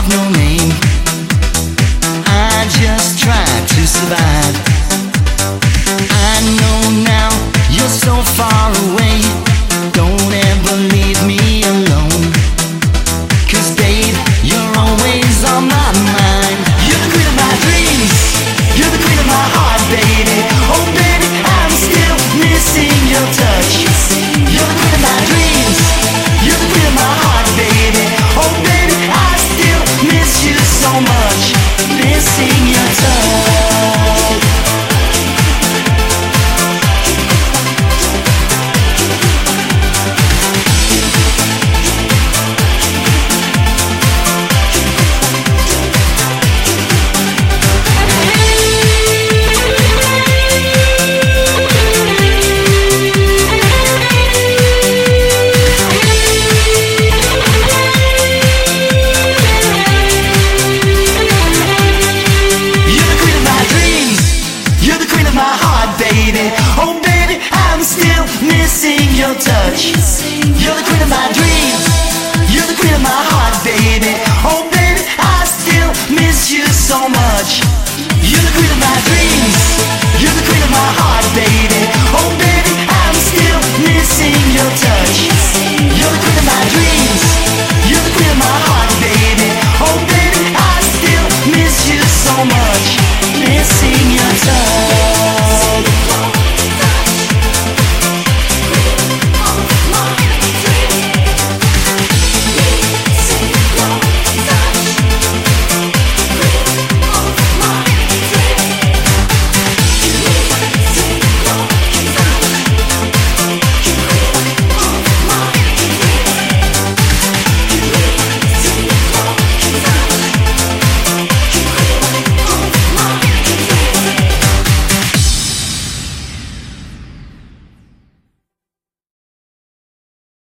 no name. I just try to survive. I know now you're so far away. Don't ever leave me alone. 'Cause babe, you're always on my mind. You're the queen of my dreams. You're the queen of my heart, baby. Oh baby, I'm still missing your touch. You're the queen of my dreams. You're the queen of my heart, baby. Oh baby, I still miss you so much. Missing your touch. Oh baby, I'm still missing your touch. You're the queen of my dreams. You're the queen of my heart, baby. Oh baby, I still miss you so much. You're the queen of my dreams. You're the queen of my heart, baby.